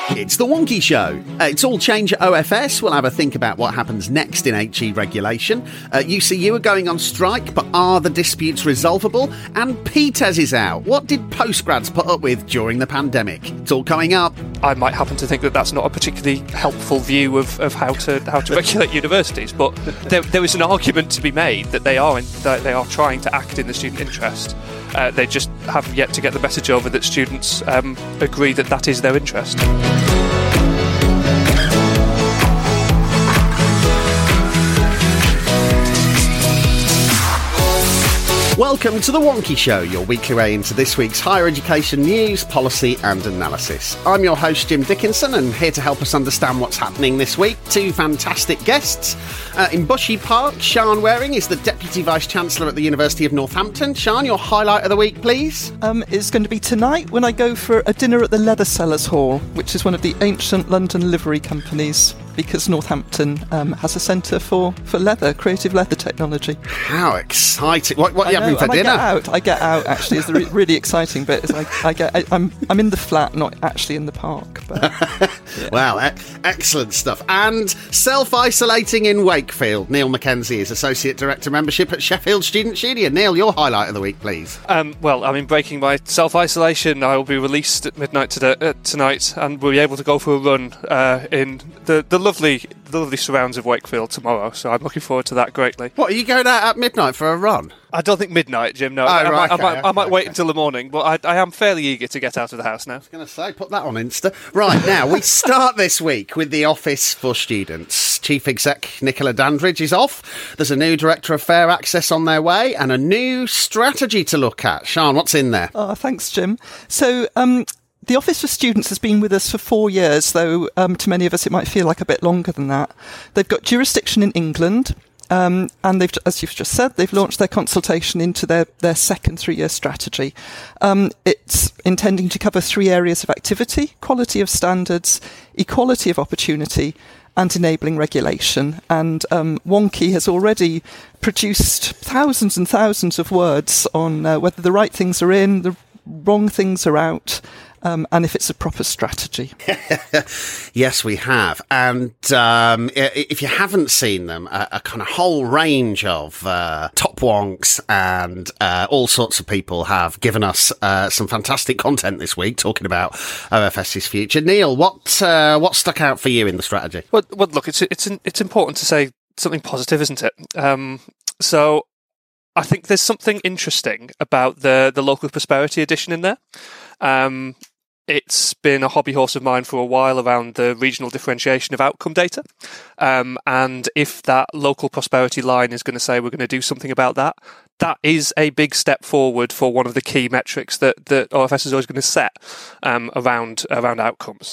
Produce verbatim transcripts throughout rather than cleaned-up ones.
It's The Wonky Show. Uh, it's all change at O F S. We'll have a think about what happens next in H E regulation. Uh, U C U are going on strike, but are the disputes resolvable? And P TES is out. What did postgrads put up with during the pandemic? It's all coming up. I might happen to think that that's not a particularly helpful view of, of how to how to regulate universities, but there, there is an argument to be made that they are in, that they are trying to act in the student interest. Uh, they just haven't yet to get the message over that students um, agree that that is their interest. Welcome to The Wonky Show, your weekly way into this week's higher education news, policy and analysis. I'm your host, Jim Dickinson, and here to help us understand what's happening this week, two fantastic guests. Uh, in Bushy Park, Sian Waring is the Deputy Vice-Chancellor at the University of Northampton. Sian, your highlight of the week, please. Um, it's going to be tonight when I go for a dinner at the Leather Sellers Hall, which is one of the ancient London livery companies, because Northampton um, has a centre for, for leather, creative leather technology. How exciting. What, what are you I having know, for and dinner? I get out, I get out actually, it's the re- really exciting bit. Is I, I get, I, I'm, I'm in the flat, not actually in the park. But, yeah. Wow, e- excellent stuff. And self-isolating in Wakefield, Neil Mackenzie is Associate Director Membership at Sheffield Students' Union. Neil, your highlight of the week, please. Um, well, I'm in breaking my self-isolation. I will be released at midnight today, uh, tonight and we'll be able to go for a run uh, in the, the lovely the lovely surrounds of Wakefield tomorrow, so I'm looking forward to that greatly. What, are you going out at midnight for a run? I don't think midnight, Jim, no. Oh, I, right, might, okay, I might, okay, I might wait okay. until the morning, but I, I am fairly eager to get out of the house now. I was going to say, put that on Insta. Right, now, we start this week with the Office for Students. Chief Exec Nicola Dandridge is off. There's a new Director of Fair Access on their way and a new strategy to look at. Sian, what's in there? Oh, thanks, Jim. So, um, the Office for Students has been with us for four years, though um, to many of us it might feel like a bit longer than that. They've got jurisdiction in England, um, and they've, as you've just said, they've launched their consultation into their, their second three-year strategy. Um, it's intending to cover three areas of activity: quality of standards, equality of opportunity, and enabling regulation. And um, Wonky has already produced thousands and thousands of words on uh, whether the right things are in, the wrong things are out, Um, and if it's a proper strategy. Yes, we have. And um, if you haven't seen them, a, a kind of whole range of uh, top wonks and uh, all sorts of people have given us uh, some fantastic content this week talking about OFS's future. Neil, what uh, what stuck out for you in the strategy? Well, well look, it's it's it's important to say something positive, isn't it? Um, so I think there's something interesting about the, the local prosperity edition in there. Um, It's been a hobby horse of mine for a while around the regional differentiation of outcome data. Um, and if that local prosperity line is going to say we're going to do something about that, that is a big step forward for one of the key metrics that, that O F S is always going to set um, around around outcomes.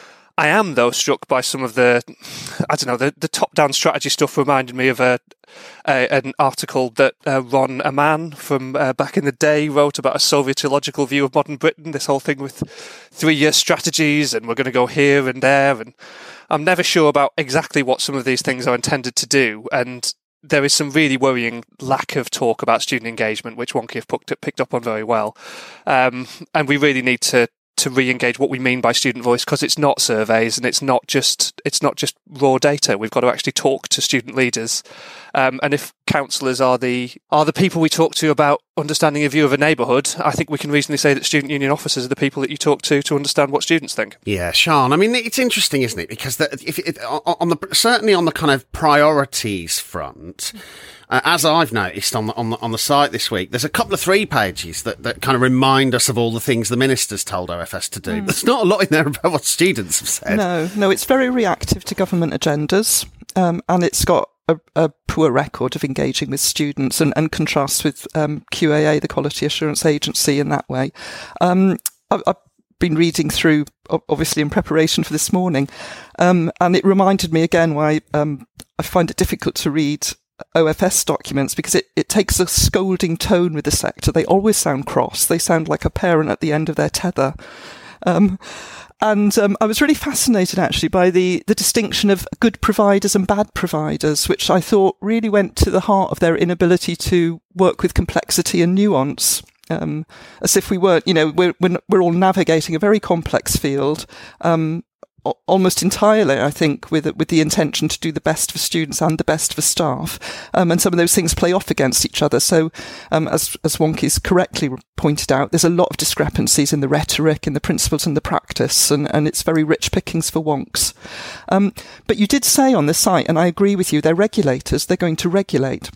I am, though, struck by some of the, I don't know, the, the top-down strategy stuff reminded me of a, a an article that uh, Ron Aman from uh, back in the day wrote about a Sovietological view of modern Britain, this whole thing with three-year strategies and we're going to go here and there. And I'm never sure about exactly what some of these things are intended to do. And there is some really worrying lack of talk about student engagement, which Wonky have picked up, picked up on very well. Um, and we really need to to re-engage what we mean by student voice, because it's not surveys and it's not just it's not just raw data. We've got to actually talk to student leaders, um, and if counsellors are the are the people we talk to about understanding a view of a neighbourhood, I think we can reasonably say that student union officers are the people that you talk to to understand what students think. Yeah, Sian. I mean, it's interesting, isn't it? Because the, if it, on the certainly on the kind of priorities front. Uh, as I've noticed on the, on the on the site this week, there's a couple of three pages that, that kind of remind us of all the things the minister's told O F S to do. Mm. There's not a lot in there about what students have said. No, no, it's very reactive to government agendas, um, and it's got a, a poor record of engaging with students, and, and contrasts with um, Q A A, the Quality Assurance Agency, in that way. Um, I, I've been reading through, obviously in preparation for this morning, um, and it reminded me again why um, I find it difficult to read O F S documents, because it, it takes a scolding tone with the sector. They always sound cross. They sound like a parent at the end of their tether. Um, and um, I was really fascinated, actually, by the, the distinction of good providers and bad providers, which I thought really went to the heart of their inability to work with complexity and nuance. Um, as if we weren't, you know, we're, we're, we're all navigating a very complex field. Um, almost entirely, I think, with with the intention to do the best for students and the best for staff. Um, and some of those things play off against each other. So, um, as as Wonky's correctly pointed out, there's a lot of discrepancies in the rhetoric, in the principles and the practice, and, and it's very rich pickings for wonks. Um, but you did say on the site, and I agree with you, they're regulators, they're going to regulate.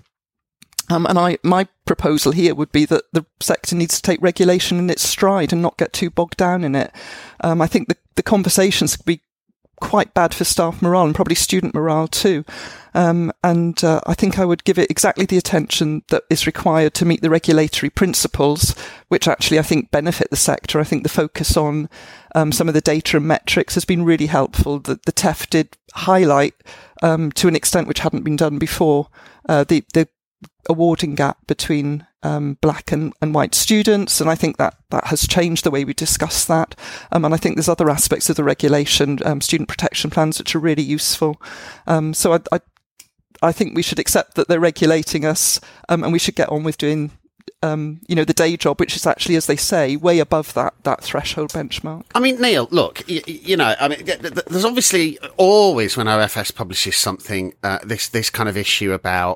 Um, and I, my proposal here would be that the sector needs to take regulation in its stride and not get too bogged down in it. Um, I think the, the conversations could be quite bad for staff morale and probably student morale too. Um, and uh, I think I would give it exactly the attention that is required to meet the regulatory principles, which actually I think benefit the sector. I think the focus on um, some of the data and metrics has been really helpful. The, the T E F did highlight, um, to an extent which hadn't been done before, uh, the, the awarding gap between um, black and, and white students, and I think that that has changed the way we discuss that. Um, and I think there's other aspects of the regulation, um, student protection plans, which are really useful. Um, so I, I, I think we should accept that they're regulating us, um, and we should get on with doing, um, you know, the day job, which is actually, as they say, way above that that threshold benchmark. I mean, Neil, look, you, you know, I mean, there's obviously always when O F S publishes something, uh, this this kind of issue about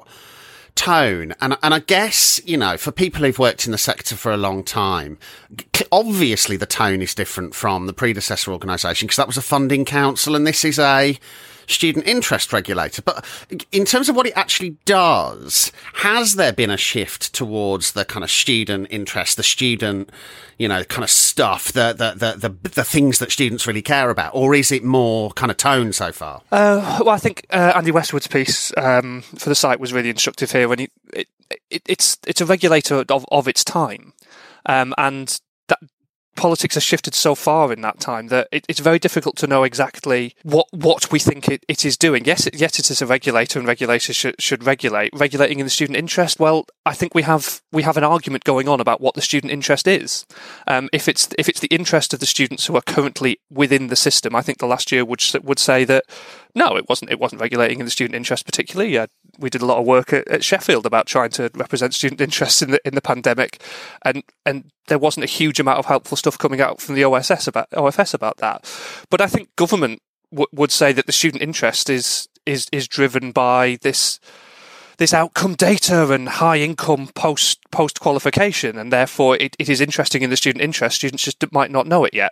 tone. And, and I guess, you know, for people who've worked in the sector for a long time, obviously the tone is different from the predecessor organisation because that was a funding council and this is a student interest regulator. But in terms of what it actually does, has there been a shift towards the kind of student interest, the student, you know, kind of stuff, the the the the, the things that students really care about, or is it more kind of tone so far? Uh, well, I think uh, Andy Westwood's piece um, for the site was really instructive here. When he, it, it, it's it's a regulator of of its time, um, and that. Politics has shifted so far in that time that it, it's very difficult to know exactly what, what we think it, it is doing. Yes, it, yes, it is a regulator, and regulators should, should regulate. Regulating in the student interest, well, I think we have we have an argument going on about what the student interest is. Um, if it's if it's the interest of the students who are currently within the system, I think the last year would would say that no, it wasn't. It wasn't regulating in the student interest particularly. Uh, we did a lot of work at, at Sheffield about trying to represent student interests in the in the pandemic, and and there wasn't a huge amount of helpful stuff coming out from the O S S about O F S about that. But I think government w- would say that the student interest is is is driven by this this outcome data and high income post post qualification, and therefore it, it is interesting in the student interest. Students just might not know it yet.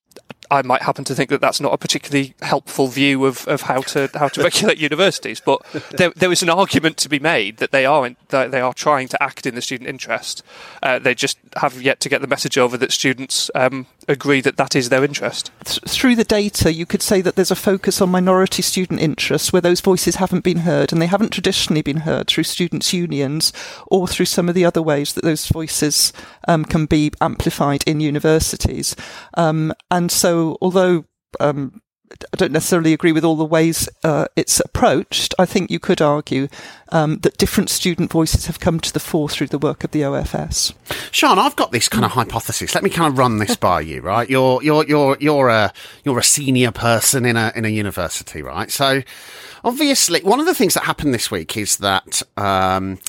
I might happen to think that that's not a particularly helpful view of, of how to how to regulate universities, but there there is an argument to be made that they are in, that they are trying to act in the student interest. Uh, they just have yet to get the message over that students um, agree that that is their interest. Th- through the data, you could say that there's a focus on minority student interests where those voices haven't been heard, and they haven't traditionally been heard through students' unions or through some of the other ways that those voices um, can be amplified in universities. Um, and so although um, I don't necessarily agree with all the ways uh, it's approached, I think you could argue um, that different student voices have come to the fore through the work of the O F S. Sian, I've got this kind of hypothesis. Let me kind of run this by you, right? You're you're you're you're a you're a senior person in a in a university, right? So obviously, one of the things that happened this week is that um,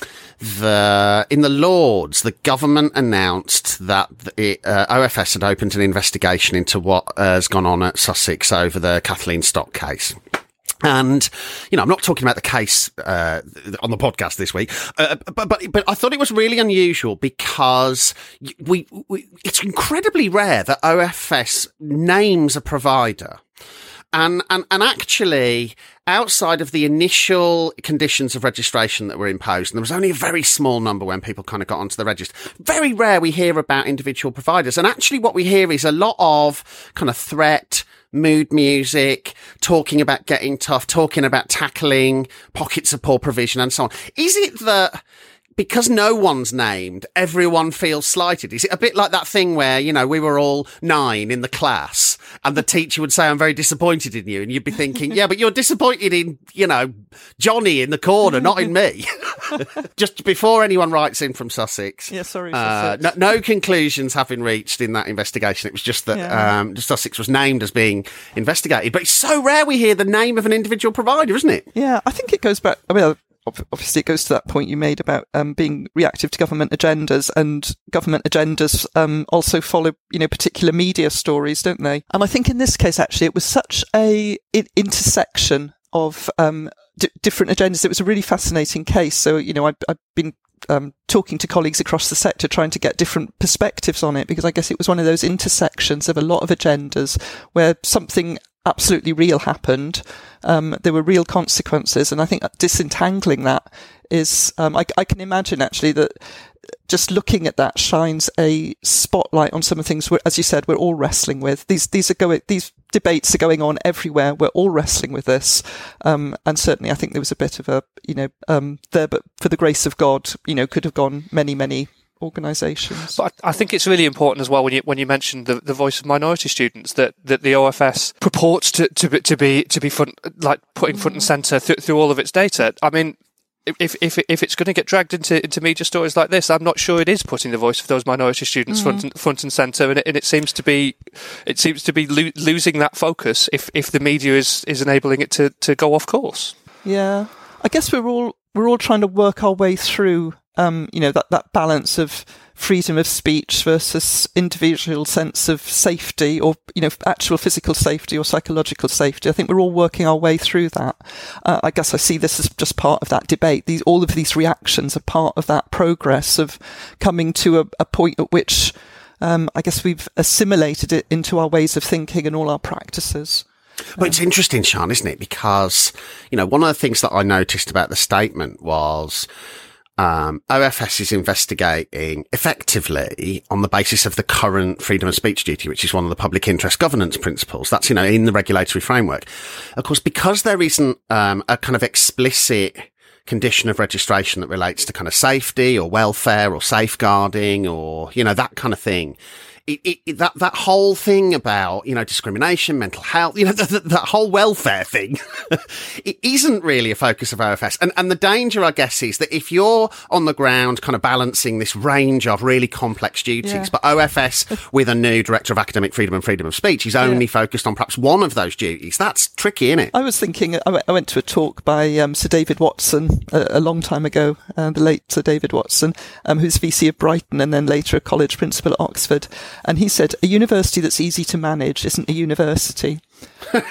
the in the Lords, the government announced that it, uh, O F S had opened an investigation into what uh, has gone on at Sussex over the Kathleen Stock case. And, you know, I'm not talking about the case uh, on the podcast this week, uh, but, but but I thought it was really unusual because we, we it's incredibly rare that O F S names a provider. And, and, and actually, outside of the initial conditions of registration that were imposed, and there was only a very small number when people kind of got onto the register, very rare we hear about individual providers. And actually what we hear is a lot of kind of threat, mood music, talking about getting tough, talking about tackling pockets of poor provision and so on. Is it that because no one's named, everyone feels slighted? Is it a bit like that thing where, you know, we were all nine in the class and the teacher would say, I'm very disappointed in you. And you'd be thinking, yeah, but you're disappointed in, you know, Johnny in the corner, not in me. Just before anyone writes in from Sussex. Yeah, sorry. Uh, no, no conclusions have been reached in that investigation. It was just that yeah. um, Sussex was named as being investigated. But it's so rare we hear the name of an individual provider, isn't it? Yeah, I think it goes back. I mean, obviously it goes to that point you made about um, being reactive to government agendas, and government agendas um, also follow, you know, particular media stories, don't they? And I think in this case, actually, it was such a in- intersection of um, d- different agendas. It was a really fascinating case. So, you know, I've, I've been um, talking to colleagues across the sector, trying to get different perspectives on it, because I guess it was one of those intersections of a lot of agendas where something absolutely real happened. Um, there were real consequences, and I think disentangling that is, um, I, I can imagine actually that just looking at that shines a spotlight on some of the things, we're, as you said, we're all wrestling with. These these are going, these debates are going on everywhere. We're all wrestling with this, um, and certainly I think there was a bit of a, you know, um, there, but for the grace of God, you know, could have gone many many organisations. But I think it's really important as well when you when you mentioned the, the voice of minority students, that, that the O F S purports to to be to be, to be front, like putting front and centre th- through all of its data. I mean, if if if it's going to get dragged into into media stories like this, I'm not sure it is putting the voice of those minority students mm-hmm. front and, front and centre, and it, and it seems to be it seems to be lo- losing that focus if if the media is is enabling it to to go off course. Yeah, I guess we're all we're all trying to work our way through. Um, you know, that, that balance of freedom of speech versus individual sense of safety, or, you know, actual physical safety or psychological safety. I think we're all working our way through that. Uh, I guess I see this as just part of that debate. These, all of these reactions are part of that progress of coming to a, a point at which, um, I guess we've assimilated it into our ways of thinking and all our practices. Well, it's interesting, Sian, isn't it? Because, you know, one of the things that I noticed about the statement was, Um, O F S is investigating effectively on the basis of the current freedom of speech duty, which is one of the public interest governance principles. That's, you know, in the regulatory framework. Of course, because there isn't um, a kind of explicit condition of registration that relates to kind of safety or welfare or safeguarding or, you know, that kind of thing. It, it, it, that, that whole thing about, you know, discrimination, mental health, you know, that, that, that whole welfare thing, it isn't really a focus of O F S. And, and the danger, I guess, is that if you're on the ground kind of balancing this range of really complex duties, yeah. but O F S with a new Director of Academic Freedom and Freedom of Speech is only yeah. focused on perhaps one of those duties, that's tricky, isn't it? I was thinking, I went to a talk by um, Sir David Watson a, a long time ago, uh, the late Sir David Watson, um, who's V C of Brighton and then later a college principal at Oxford. And he said, a university that's easy to manage isn't a university. um,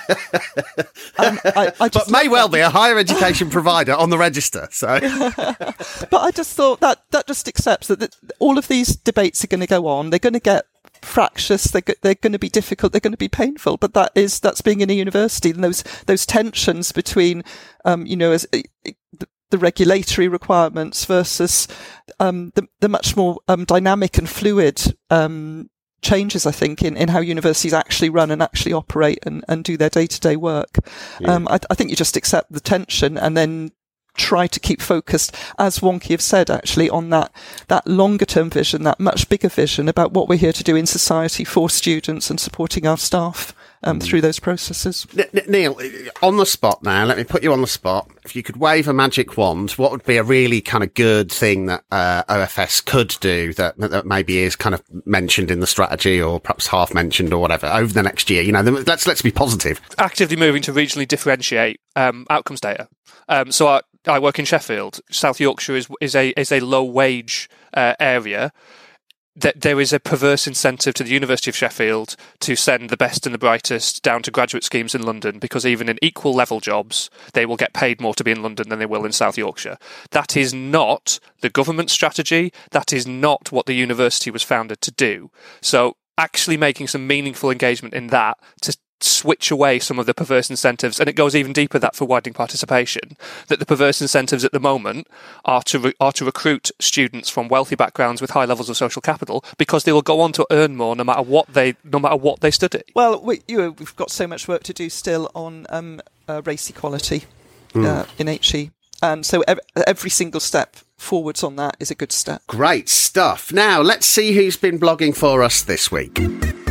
I, I but may well be a higher education provider on the register. So, but I just thought that that just accepts that, that all of these debates are going to go on. They're going to get fractious. They're, they're going to be difficult. They're going to be painful. But that is that's being in a university, and those those tensions between, um, you know, as uh, the, the regulatory requirements versus um, the, the much more um, dynamic and fluid um, changes, I think, in, in how universities actually run and actually operate and, and do their day-to-day work. Yeah. Um, I, I think you just accept the tension and then try to keep focused, as Wonkhe have said, actually, on that, that longer-term vision, that much bigger vision about what we're here to do in society for students and supporting our staff um, mm. through those processes. N- Neil, on the spot now, let me put you on the spot. If you could wave a magic wand, what would be a really kind of good thing that uh, O F S could do that, that maybe is kind of mentioned in the strategy or perhaps half mentioned or whatever over the next year? You know, let's let's be positive. Actively moving to regionally differentiate um, outcomes data. Um, so I, I work in Sheffield. South Yorkshire is is a is a low wage uh, area. That there is a perverse incentive to the University of Sheffield to send the best and the brightest down to graduate schemes in London, because even in equal level jobs, they will get paid more to be in London than they will in South Yorkshire. That is not the government strategy. That is not what the university was founded to do. So actually making some meaningful engagement in that to switch away some of the perverse incentives, and it goes even deeper that for widening participation, that the perverse incentives at the moment are to re- are to recruit students from wealthy backgrounds with high levels of social capital, because they will go on to earn more no matter what they no matter what they study. Well, we, you know, we've got so much work to do still on um, uh, race equality mm. uh, in H E, and so ev- every single step forwards on that is a good step. Great stuff. Now let's see who's been blogging for us this week.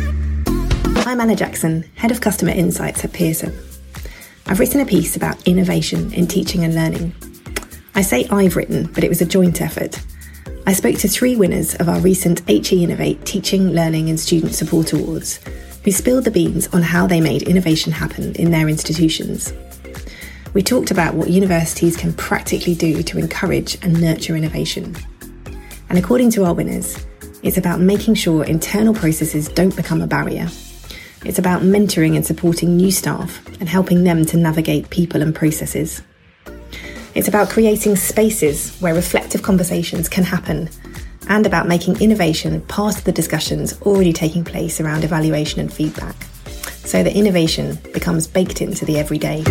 I'm Anna Jackson, Head of Customer Insights at Pearson. I've written a piece about innovation in teaching and learning. I say I've written, but it was a joint effort. I spoke to three winners of our recent H E Innovate Teaching, Learning and Student Support Awards, who spilled the beans on how they made innovation happen in their institutions. we talked about what universities can practically do to encourage and nurture innovation. And according to our winners, it's about making sure internal processes don't become a barrier. It's about mentoring and supporting new staff and helping them to navigate people and processes. It's about creating spaces where reflective conversations can happen, and about making innovation part of the discussions already taking place around evaluation and feedback, so that innovation becomes baked into the everyday.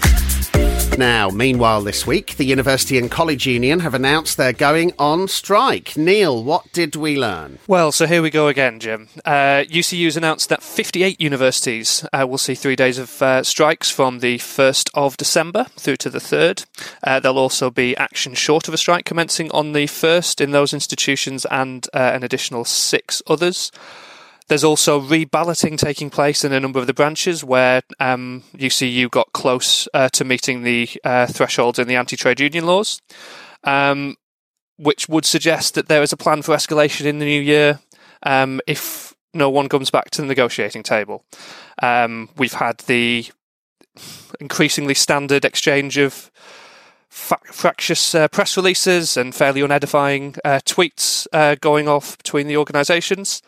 Now, meanwhile this week, the University and College Union have announced they're going on strike. Neil, what did we learn? Well, so here we go again, Jim. Uh, U C U's announced that fifty-eight universities uh, will see three days of uh, strikes from the first of December through to the third. Uh, there'll also be action short of a strike commencing on the first in those institutions and uh, an additional six others. There's also reballoting taking place in a number of the branches where um, U C U got close uh, to meeting the uh, thresholds in the anti-trade union laws, um, which would suggest that there is a plan for escalation in the new year um, if no one comes back to the negotiating table. Um, we've had the increasingly standard exchange of fa- fractious uh, press releases and fairly unedifying uh, tweets uh, going off between the organisations.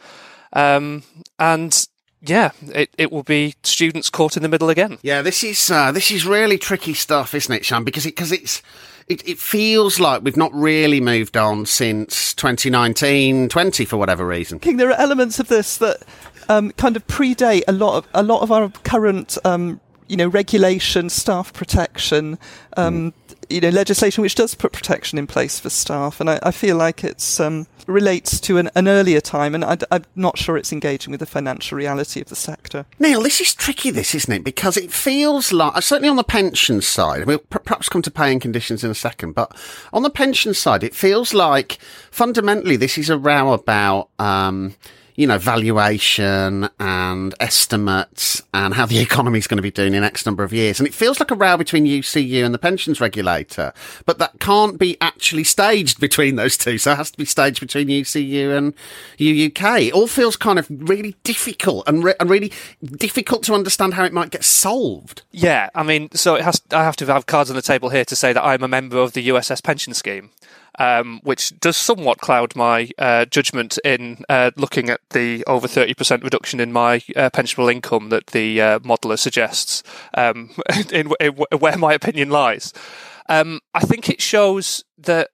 Um, and yeah, it, it will be students caught in the middle again. Yeah, this is uh, this is really tricky stuff, isn't it, Sean? Because it, cause it's it, it feels like we've not really moved on since twenty nineteen twenty for whatever reason. I think there are elements of this that um, kind of predate a lot of a lot of our current um, you know regulation, staff protection. Um, mm. You know, legislation which does put protection in place for staff, and I, I feel like it's um, relates to an, an earlier time, and I, I'm not sure it's engaging with the financial reality of the sector. Neil, this is tricky, this, isn't it? Because it feels like, certainly on the pension side, we'll perhaps come to paying conditions in a second, but on the pension side, it feels like fundamentally this is a row about um, you know, valuation and estimates and how the economy is going to be doing in X number of years. And it feels like a row between U C U and the pensions regulator, but that can't be actually staged between those two. So it has to be staged between U C U and U U K. It all feels kind of really difficult and, re- and really difficult to understand how it might get solved. Yeah, I mean, so it has. I have to have cards on the table here to say that I'm a member of the U S S pension scheme. Um, which does somewhat cloud my uh, judgment in uh, looking at the over thirty percent reduction in my uh, pensionable income that the uh, modeller suggests, um, in, in, in where my opinion lies. Um, I think it shows that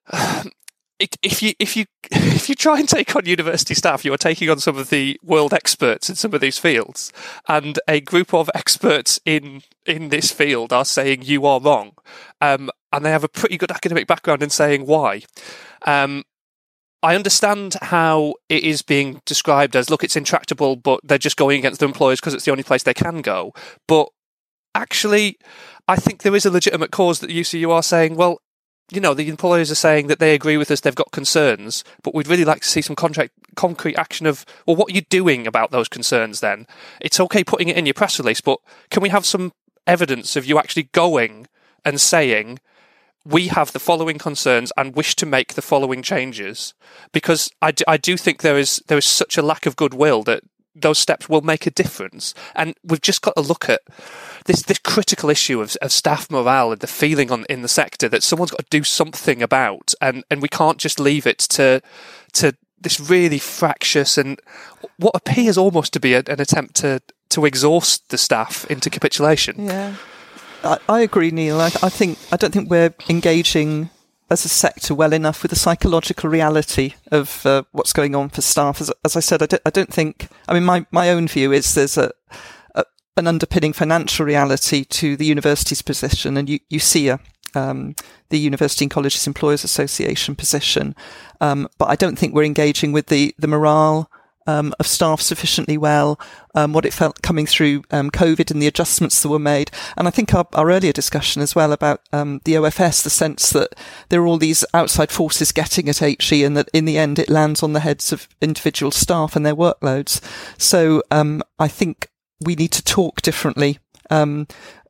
it, if you if you if you try and take on university staff, you are taking on some of the world experts in some of these fields, and a group of experts in in this field are saying you are wrong. Um, And they have a pretty good academic background in saying why. Um, I understand how it is being described as, look, it's intractable, but they're just going against their employers because it's the only place they can go. But actually, I think there is a legitimate cause that U C U are saying, well, you know, the employers are saying that they agree with us, they've got concerns, but we'd really like to see some contract, concrete action of, well, what are you doing about those concerns then? It's okay putting it in your press release, but can we have some evidence of you actually going and saying, we have the following concerns and wish to make the following changes? Because I do, I do think there is there is such a lack of goodwill that those steps will make a difference. And we've just got to look at this this critical issue of, of staff morale and the feeling on in the sector that someone's got to do something about, and, and we can't just leave it to to this really fractious and what appears almost to be a, an attempt to to exhaust the staff into capitulation. Yeah. I, I agree, Neil. I, I think I don't think we're engaging as a sector well enough with the psychological reality of uh, what's going on for staff. As, as I said, I don't, I don't think. I mean, my, my own view is there's a, a an underpinning financial reality to the university's position, and you you see a um, the University and Colleges Employers Association position, um, but I don't think we're engaging with the the morale Um, of staff sufficiently well, um, what it felt coming through um, COVID and the adjustments that were made. And I think our, our earlier discussion as well about um, the O F S, the sense that there are all these outside forces getting at H E and that in the end it lands on the heads of individual staff and their workloads. So um, I think we need to talk differently. Um,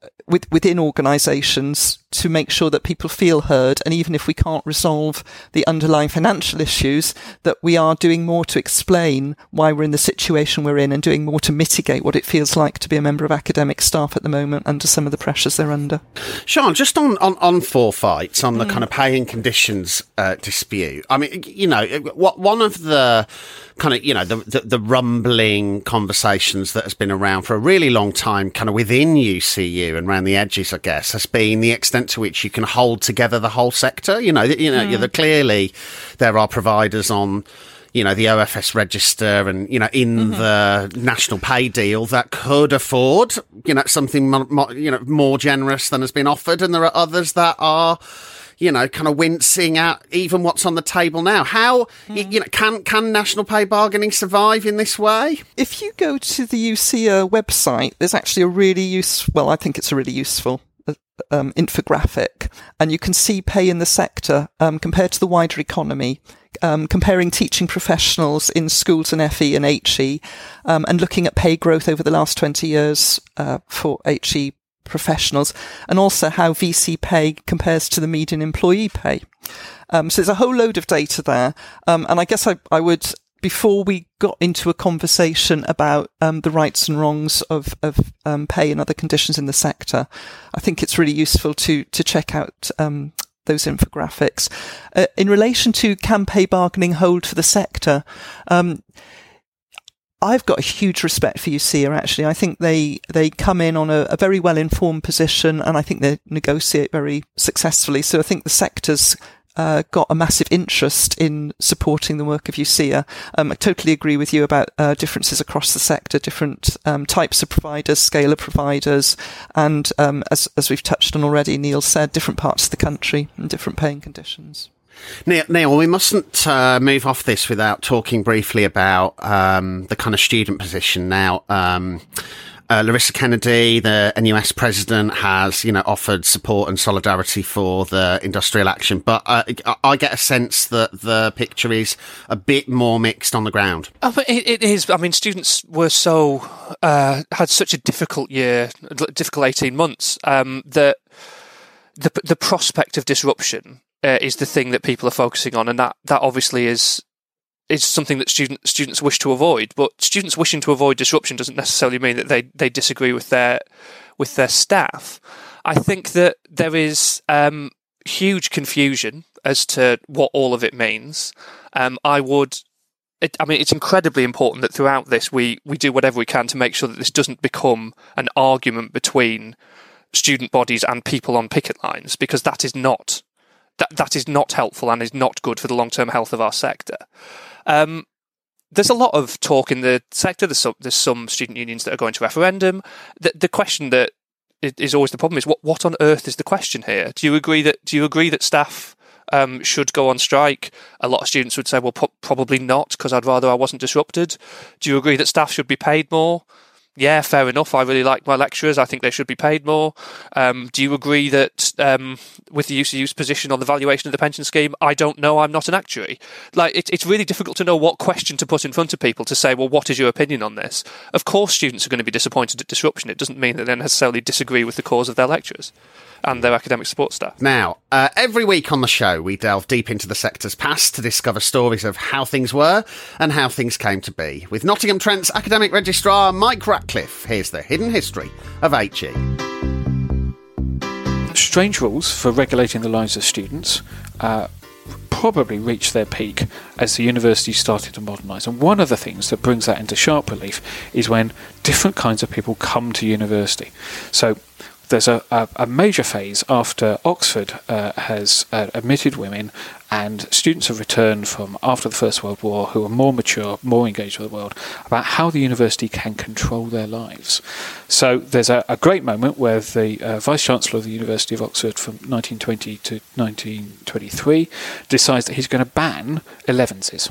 with, within organisations to make sure that people feel heard, and even if we can't resolve the underlying financial issues, that we are doing more to explain why we're in the situation we're in and doing more to mitigate what it feels like to be a member of academic staff at the moment under some of the pressures they're under. Sian, just on, on, on forfeights, on the mm. kind of pay and conditions uh, dispute, I mean, you know, what one of the kind of, you know, the, the, the rumbling conversations that has been around for a really long time, kind of within U C U and around the edges, I guess, has been the extent to which you can hold together the whole sector. You know, you know, mm. clearly there are providers on, you know, the O F S register and, you know, in mm-hmm. the national pay deal that could afford, you know, something, more, more, you know, more generous than has been offered. And there are others that are, you know, kind of wincing at even what's on the table now. How, mm. you know, can can national pay bargaining survive in this way? If you go to the U C A website, there's actually a really useful, well, I think it's a really useful um, infographic, and you can see pay in the sector um, compared to the wider economy, um, comparing teaching professionals in schools and F E and H E, um, and looking at pay growth over the last twenty years uh, for H E professionals, and also how V C pay compares to the median employee pay. Um, so there's a whole load of data there. Um, and I guess I, I would, before we got into a conversation about um, the rights and wrongs of, of um, pay and other conditions in the sector, I think it's really useful to, to check out um, those infographics. Uh, in relation to can pay bargaining hold for the sector, um, I've got a huge respect for U C A, actually. I think they, they come in on a, a very well-informed position, and I think they negotiate very successfully. So I think the sector's uh, got a massive interest in supporting the work of U C A. Um, I totally agree with you about uh, differences across the sector, different um, types of providers, scale of providers, and um, as, as we've touched on already, Neil said, different parts of the country and different paying conditions. Neil, Neil, we mustn't uh, move off this without talking briefly about um, the kind of student position now. Um, uh, Larissa Kennedy, the N U S president, has, you know, offered support and solidarity for the industrial action, but uh, I get a sense that the picture is a bit more mixed on the ground. Oh, but it, it is. I mean, students were so uh, had such a difficult year, difficult eighteen months um, that the the prospect of disruption Uh, is the thing that people are focusing on, and that, that obviously is is something that student, students wish to avoid. But students wishing to avoid disruption doesn't necessarily mean that they, they disagree with their with their staff. I think that there is um, huge confusion as to what all of it means. Um, I would, it, I mean, it's incredibly important that throughout this we we do whatever we can to make sure that this doesn't become an argument between student bodies and people on picket lines, because that is not. That that is not helpful and is not good for the long-term health of our sector. Um, there's a lot of talk in the sector. There's some, there's some student unions that are going to referendum. The, the question that is always the problem is what what on earth is the question here? Do you agree that do you agree that staff um, should go on strike? A lot of students would say, well, po- probably not, because I'd rather I wasn't disrupted. Do you agree that staff should be paid more? Yeah, fair enough. I really like my lecturers. I think they should be paid more. Um, do you agree that um, with the U C U's position on the valuation of the pension scheme? I don't know. I'm not an actuary. Like, it, it's really difficult to know what question to put in front of people to say, well, what is your opinion on this? Of course, students are going to be disappointed at disruption. It doesn't mean that they necessarily disagree with the cause of their lecturers and their academic support staff. Now, uh, every week on the show, we delve deep into the sector's past to discover stories of how things were and how things came to be. With Nottingham Trent's academic registrar, Mike Ratcliffe, here's the hidden history of H E. Strange rules for regulating the lives of students uh, probably reached their peak as the university started to modernise. And one of the things that brings that into sharp relief is when different kinds of people come to university. So there's a, a, a major phase after Oxford uh, has uh, admitted women, and students have returned from after the First World War who are more mature, more engaged with the world, about how the university can control their lives. So there's a, a great moment where the uh, Vice-Chancellor of the University of Oxford from nineteen twenty to nineteen twenty-three decides that he's going to ban elevenses.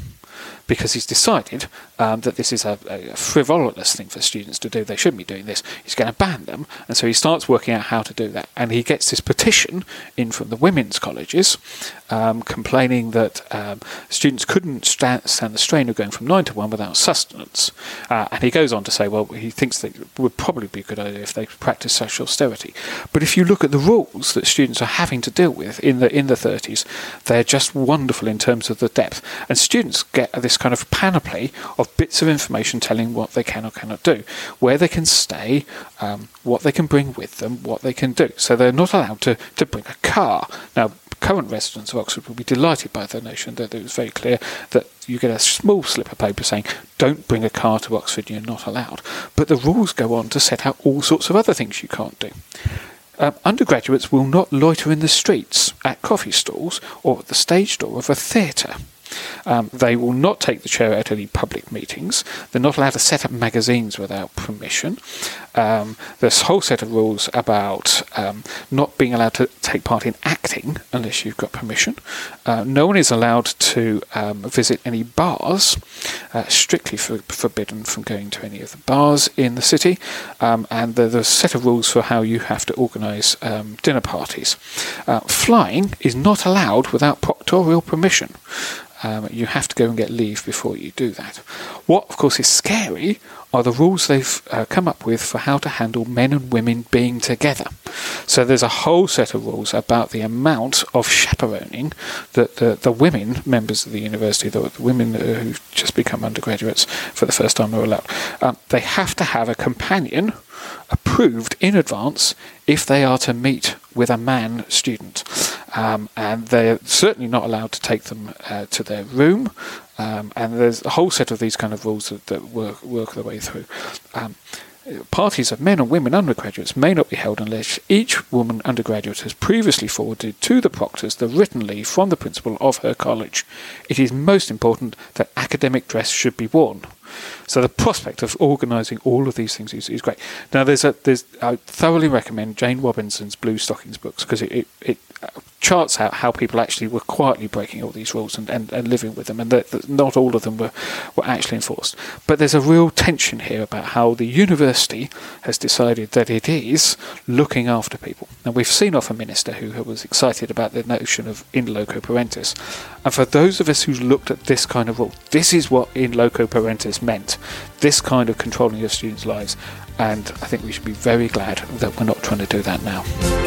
because he's decided um, that this is a, a frivolous thing for students to do. They shouldn't be doing this. He's going to ban them. And so he starts working out how to do that. And he gets this petition in from the women's colleges um, complaining that um, students couldn't stand, stand the strain of going from nine to one without sustenance. Uh, and he goes on to say, well, he thinks that it would probably be a good idea if they practice social austerity. But if you look at the rules that students are having to deal with in the in the thirties, they're just wonderful in terms of the depth. And students get this kind of panoply of bits of information telling what they can or cannot do, where they can stay, um, what they can bring with them, what they can do. So they're not allowed to, to bring a car. Now, current residents of Oxford will be delighted by the notion that it was very clear that you get a small slip of paper saying, don't bring a car to Oxford, you're not allowed. But the rules go on to set out all sorts of other things you can't do. Um, undergraduates will not loiter in the streets, at coffee stalls, or at the stage door of a theatre. Um, they will not take the chair at any public meetings. They're not allowed to set up magazines without permission. Um, there's a whole set of rules about um, not being allowed to take part in acting unless you've got permission. Uh, no one is allowed to um, visit any bars, uh, strictly for, forbidden from going to any of the bars in the city. Um, and there's a set of rules for how you have to organise um, dinner parties. Uh, flying is not allowed without proctorial permission. Um, you have to go and get leave before you do that. What, of course, is scary are the rules they've uh, come up with for how to handle men and women being together. So there's a whole set of rules about the amount of chaperoning that the, the women, members of the university, the, the women who've just become undergraduates for the first time are allowed. Um, they have to have a companion approved in advance if they are to meet with a man student. Um, and they're certainly not allowed to take them uh, to their room. Um, and there's a whole set of these kind of rules that, that work, work their way through. Um, parties of men and women undergraduates may not be held unless each woman undergraduate has previously forwarded to the proctors the written leave from the principal of her college. It is most important that academic dress should be worn. So the prospect of organising all of these things is, is great. Now, there's a there's I thoroughly recommend Jane Robinson's Blue Stockings books because it, it, it charts out how people actually were quietly breaking all these rules and, and, and living with them, and that, that not all of them were, were actually enforced. But there's a real tension here about how the university has decided that it is looking after people. Now, we've seen off a minister who was excited about the notion of in loco parentis. And for those of us who've looked at this kind of rule, this is what in loco parentis meant, this kind of controlling of students' lives. And I think we should be very glad that we're not trying to do that now.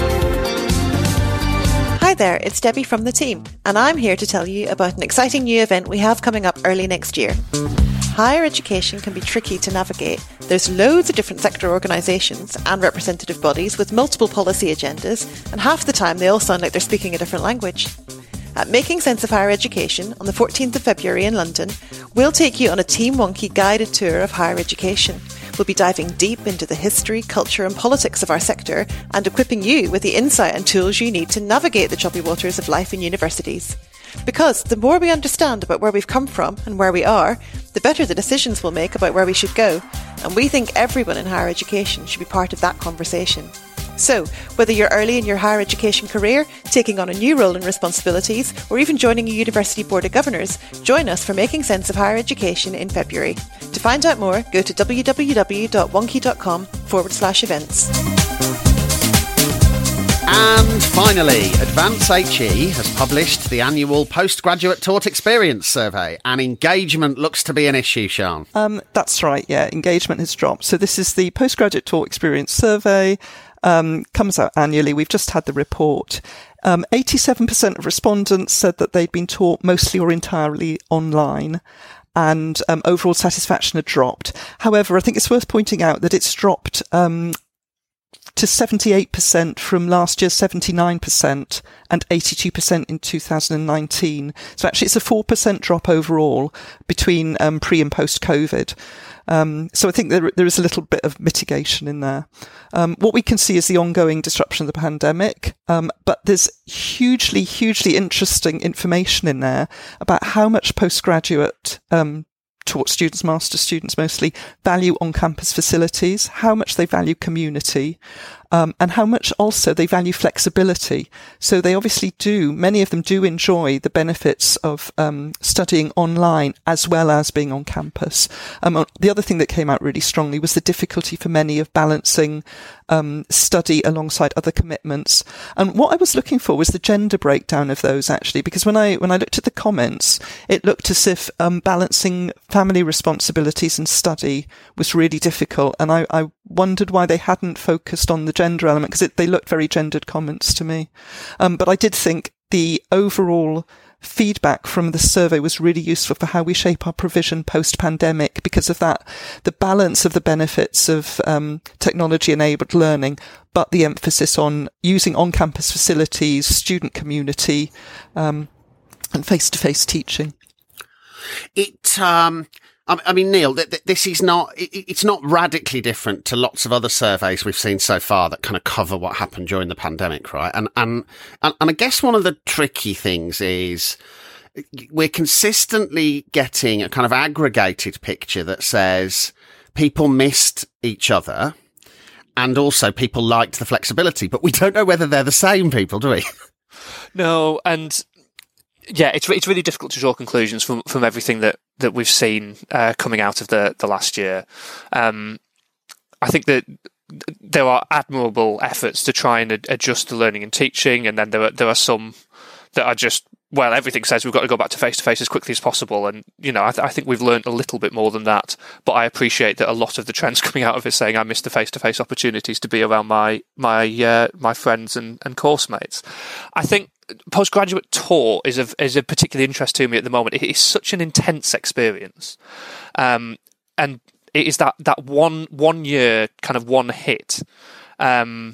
Hi there, it's Debbie from the team, and I'm here to tell you about an exciting new event we have coming up early next year. Higher education can be tricky to navigate. There's loads of different sector organisations and representative bodies with multiple policy agendas, and half the time they all sound like they're speaking a different language. At Making Sense of Higher Education on the fourteenth of February in London, we'll take you on a Team Wonky guided tour of higher education. We'll be diving deep into the history, culture and politics of our sector and equipping you with the insight and tools you need to navigate the choppy waters of life in universities. Because the more we understand about where we've come from and where we are, the better the decisions we'll make about where we should go. And we think everyone in higher education should be part of that conversation. So, whether you're early in your higher education career, taking on a new role and responsibilities, or even joining a University Board of Governors, join us for Making Sense of Higher Education in February. To find out more, go to www.wonky.com forward slash events. And finally, Advance H E has published the annual Postgraduate Taught Experience Survey, and engagement looks to be an issue, Sian. Um, that's right, yeah, engagement has dropped. So this is the Postgraduate Taught Experience Survey. Um, comes out annually. We've just had the report. Um, eighty-seven percent of respondents said that they'd been taught mostly or entirely online, and um, overall satisfaction had dropped. However, I think it's worth pointing out that it's dropped um, to seventy-eight percent from last year's seventy-nine percent and eighty-two percent in two thousand nineteen. So actually it's a four percent drop overall between um, pre and post-COVID. Um, so I think there, there is a little bit of mitigation in there. Um, what we can see is the ongoing disruption of the pandemic, um, but there's hugely, hugely interesting information in there about how much postgraduate um, taught students, master students mostly, value on-campus facilities, how much they value community, um, and how much also they value flexibility. So they obviously do, many of them do enjoy the benefits of um, studying online as well as being on campus. Um, the other thing that came out really strongly was the difficulty for many of balancing um, study alongside other commitments. And what I was looking for was the gender breakdown of those, actually, because when I when I looked at the comments, it looked as if um, balancing family responsibilities and study was really difficult. And I, I wondered why they hadn't focused on the gender element, because they looked very gendered comments to me. Um, but I did think the overall feedback from the survey was really useful for how we shape our provision post-pandemic, because of that, the balance of the benefits of um, technology-enabled learning, but the emphasis on using on-campus facilities, student community, um, and face-to-face teaching. It, um, I mean, Neil, th- th- this is not, it, it's not radically different to lots of other surveys we've seen so far that kind of cover what happened during the pandemic, right? And, and, and, and I guess one of the tricky things is we're consistently getting a kind of aggregated picture that says people missed each other and also people liked the flexibility, but we don't know whether they're the same people, do we? No, and yeah, it's it's really difficult to draw conclusions from, from everything that, that we've seen uh, coming out of the, the last year. Um, I think that there are admirable efforts to try and ad- adjust the learning and teaching, and then there are there are some that are just, well, everything says we've got to go back to face-to-face as quickly as possible. And, you know, I, th- I think we've learned a little bit more than that. But I appreciate that a lot of the trends coming out of it saying I missed the face-to-face opportunities to be around my my uh, my friends and, and course mates. I think postgraduate tour is of is a particular interest to me at the moment. It is such an intense experience. Um, and it is that, that one one year kind of one hit. Um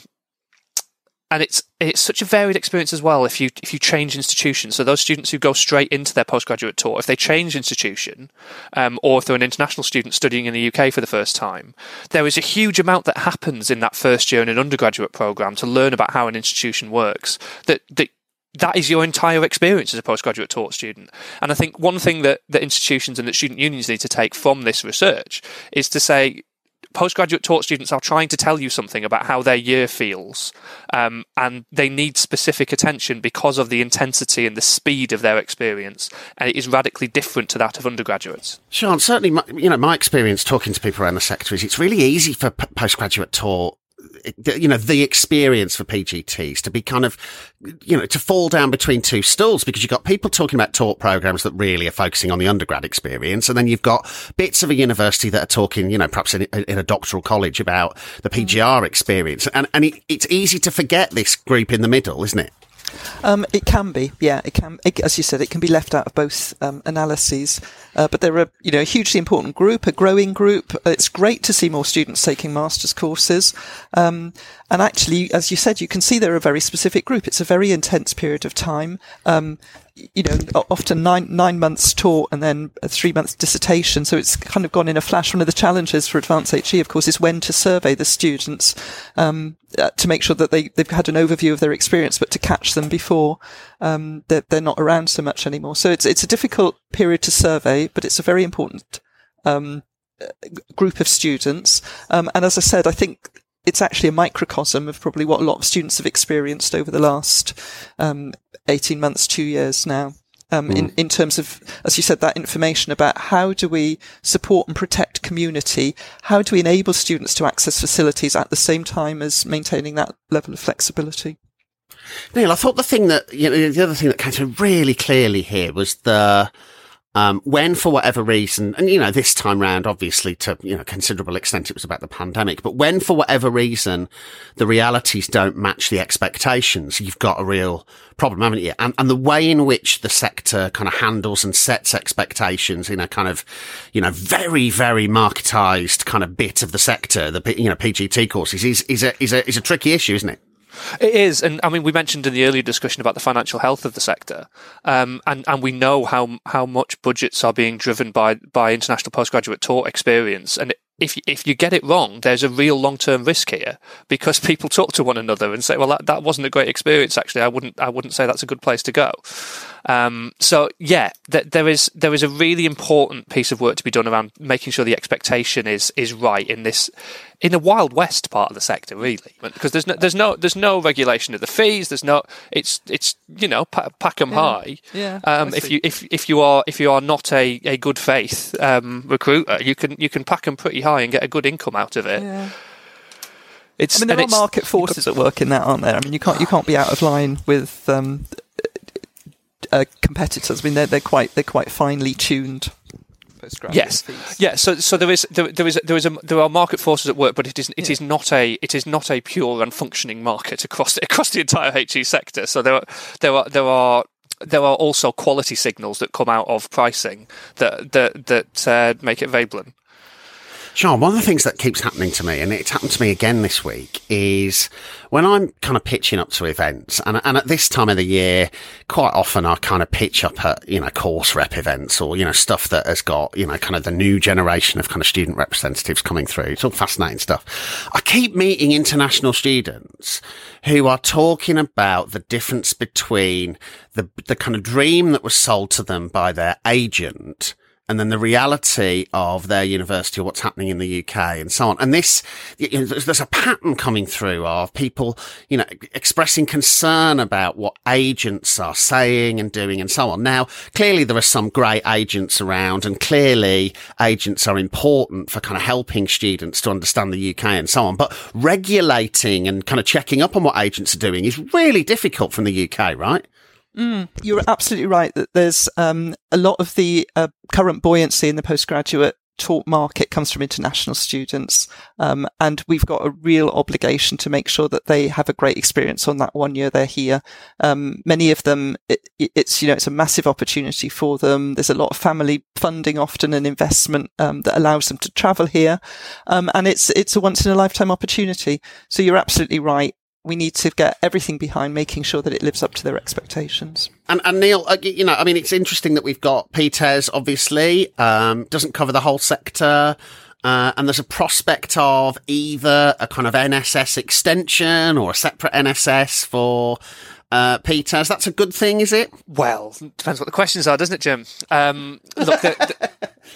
And it's it's such a varied experience as well if you if you change institution. So those students who go straight into their postgraduate tour, if they change institution, um, or if they're an international student studying in the U K for the first time, there is a huge amount that happens in that first year in an undergraduate programme to learn about how an institution works. That that that is your entire experience as a postgraduate tour student. And I think one thing that, that institutions and that student unions need to take from this research is to say, postgraduate taught students are trying to tell you something about how their year feels, um, and they need specific attention because of the intensity and the speed of their experience, and it is radically different to that of undergraduates. Sean, certainly, my, you know, my experience talking to people around the sector is it's really easy for p- postgraduate taught, you know, the experience for P G Ts to be kind of, you know, to fall down between two stools, because you've got people talking about taught programs that really are focusing on the undergrad experience. And then you've got bits of a university that are talking, you know, perhaps in, in a doctoral college about the P G R experience. And, and it, it's easy to forget this group in the middle, isn't it? Um, it can be, yeah. It can, it, as you said, it can be left out of both um, analyses. Uh, but they're a, you know, a hugely important group, a growing group. It's great to see more students taking masters courses. Um, and actually, as you said, you can see they're a very specific group. It's a very intense period of time. Um, you know, often nine nine months taught and then a three month dissertation. So it's kind of gone in a flash. One of the challenges for Advanced H E, of course, is when to survey the students um, uh, to make sure that they they've had an overview of their experience, but to catch them before um, they're, they're not around so much anymore. So it's it's a difficult period to survey, but it's a very important um, group of students. Um, and as I said, I think it's actually a microcosm of probably what a lot of students have experienced over the last um, eighteen months, two years now, um, mm. in, in terms of, as you said, that information about how do we support and protect community, how do we enable students to access facilities at the same time as maintaining that level of flexibility. Neil, I thought the thing that, you know, the other thing that came through really clearly here was the, Um, when, for whatever reason, and, you know, this time round, obviously, to, you know, considerable extent, it was about the pandemic, but when, for whatever reason, the realities don't match the expectations, you've got a real problem, haven't you? And, and the way in which the sector kind of handles and sets expectations in a kind of, you know, very, very marketized kind of bit of the sector, the, you know, P G T courses is, is a, is a, is a tricky issue, isn't it? It is, and I mean, we mentioned in the earlier discussion about the financial health of the sector, um, and and we know how how much budgets are being driven by by international postgraduate taught experience, and if if you get it wrong, there's a real long term risk here, because people talk to one another and say, well, that, that wasn't a great experience. Actually, I wouldn't I wouldn't say that's a good place to go. Um, so yeah, th- there is there is a really important piece of work to be done around making sure the expectation is is right in this in the Wild West part of the sector, really, because there's no there's no there's no regulation of the fees. There's no it's it's you know pa- pack 'em yeah. high. Yeah. Um, if you if if you are if you are not a, a good faith um, recruiter, you can you can pack 'em pretty high and get a good income out of it. Yeah. It's, I mean, there are market forces at work in that, aren't there? I mean, you can't you can't be out of line with um, uh, competitors. I mean, they're they're quite they're quite finely tuned. Yes, fees. yeah. So so there is there, there is there is a, there are market forces at work, but it is it yeah. is not a it is not a pure and functioning market across across the entire H E sector. So there are there are there are. There are also quality signals that come out of pricing that that that uh, make it Veblen. Sean, one of the things that keeps happening to me, and it's happened to me again this week, is when I'm kind of pitching up to events, and, and at this time of the year, quite often I kind of pitch up at, you know, course rep events or, you know, stuff that has got, you know, kind of the new generation of kind of student representatives coming through. It's all fascinating stuff. I keep meeting international students who are talking about the difference between the, the kind of dream that was sold to them by their agent and then the reality of their university or what's happening in the U K and so on. And this, you know, there's, there's a pattern coming through of people, you know, expressing concern about what agents are saying and doing and so on. Now, clearly there are some great agents around, and clearly agents are important for kind of helping students to understand the U K and so on. But regulating and kind of checking up on what agents are doing is really difficult from the U K, right? Mm, you're absolutely right that there's um, a lot of the uh, current buoyancy in the postgraduate talk market comes from international students, um, and we've got a real obligation to make sure that they have a great experience on that one year they're here. Um, many of them, it, it's you know it's a massive opportunity for them. There's a lot of family funding, often an investment um, that allows them to travel here, um, and it's it's a once in a lifetime opportunity. So you're absolutely right. We need to get everything behind making sure that it lives up to their expectations. And, and Neil, uh, you know, I mean, it's interesting that we've got P T E S, obviously, um, doesn't cover the whole sector. Uh, and there's a prospect of either a kind of N S S extension or a separate N S S for uh, P T E S. That's a good thing, is it? Well, depends what the questions are, doesn't it, Jim? Um, look, the,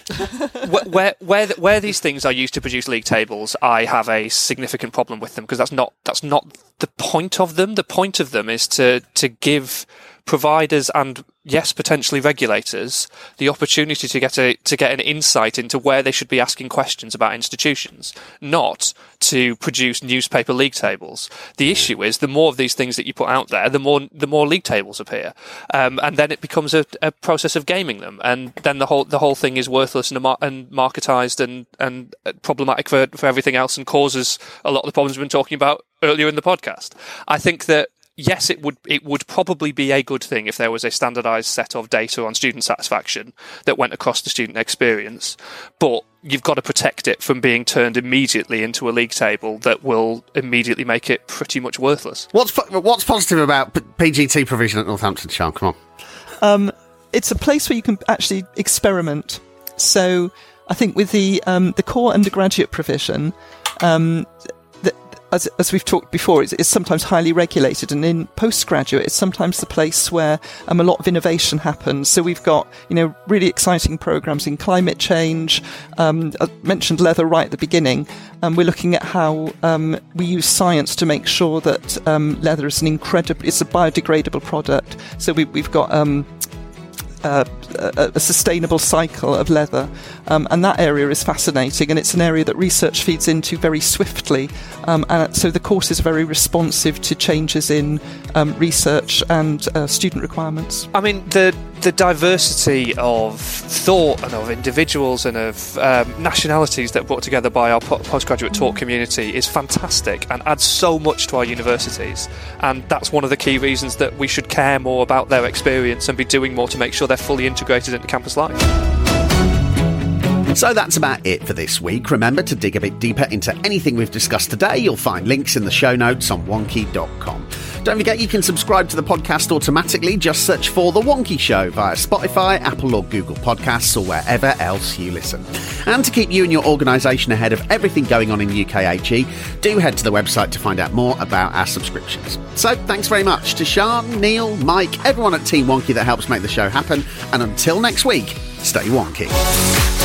the, where where where these things are used to produce league tables, I have a significant problem with them, because that's not that's not the point of them. The point of them is to to give providers and, yes, potentially regulators, the opportunity to get a to get an insight into where they should be asking questions about institutions, not to produce newspaper league tables. The issue is the more of these things that you put out there, the more the more league tables appear, um, and then it becomes a, a process of gaming them, and then the whole the whole thing is worthless and and marketized and and problematic for for everything else, and causes a lot of the problems we've been talking about earlier in the podcast. I think that, yes, it would it would probably be a good thing if there was a standardised set of data on student satisfaction that went across the student experience, but you've got to protect it from being turned immediately into a league table that will immediately make it pretty much worthless. What's what's positive about P G T provision at Northampton, Sean? Come on. Um, it's a place where you can actually experiment. So I think with the um, the core undergraduate provision, um, As, as we've talked before, it's, it's sometimes highly regulated, and in postgraduate, it's sometimes the place where um, a lot of innovation happens. So we've got, you know, really exciting programs in climate change. Um, I mentioned leather right at the beginning. Um, we're looking at how um, we use science to make sure that um, leather is an incredible, it's a biodegradable product. So we, we've got um, Uh, a, a sustainable cycle of leather, um, and that area is fascinating, and it's an area that research feeds into very swiftly, um, and so the course is very responsive to changes in um, research and uh, student requirements. I mean, the the diversity of thought and of individuals and of um, nationalities that are brought together by our po- postgraduate talk community is fantastic and adds so much to our universities, and that's one of the key reasons that we should care more about their experience and be doing more to make sure they're fully integrated into campus life. So that's about it for this week. Remember to dig a bit deeper into anything we've discussed today. You'll find links in the show notes on wonky dot com. Don't forget you can subscribe to the podcast automatically. Just search for The Wonky Show via Spotify, Apple or Google Podcasts or wherever else you listen. And to keep you and your organisation ahead of everything going on in U K H E, do head to the website to find out more about our subscriptions. So thanks very much to Sian, Neil, Mike, everyone at Team Wonky that helps make the show happen. And until next week, stay wonky.